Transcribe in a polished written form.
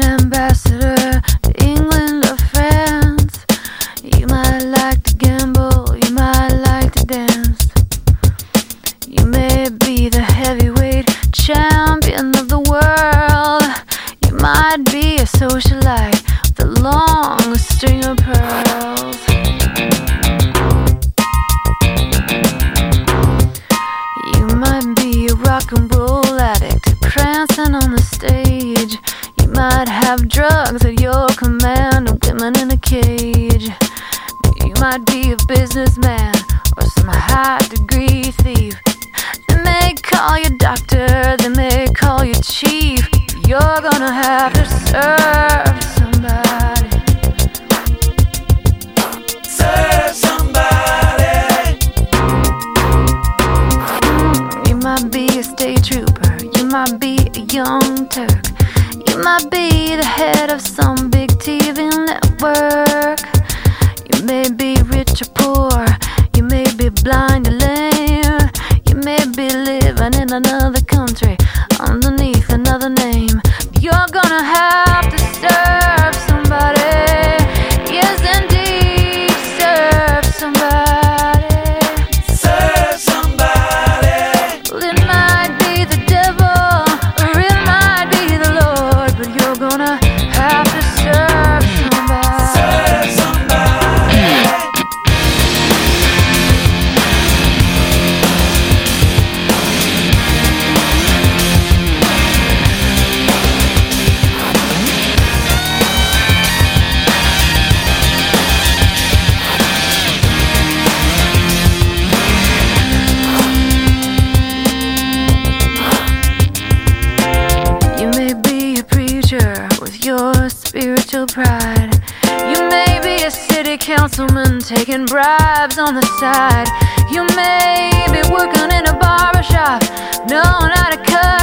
ambassador to England or France. You might like to gamble, you might like to dance. You may be the heavyweight champion of the world. You might be a socialite with a long string of pearls. You might be a rock and roll addict prancing on the stage. You might have drugs at your command and women in a cage. You might be a businessman or some high-degree thief. They may call you doctor, they may call you chief. You're gonna have to serve somebody. Serve somebody. You might be a state trooper, you might be a young Turk. You might be the head of some big TV network. You may be rich or poor, you may be blind or lame. You may be living in another country underneath another name. You're gonna have to serve somebody. Yes, indeed, serve somebody. Serve somebody. Well, it might be the devil or it might be the Lord, but you're gonna have to serve somebody. Serve somebody. You may be a preacher with your spiritual pride. You may be a city councilman taking bribes on the side. You may be working in a barber shop, knowing how to cut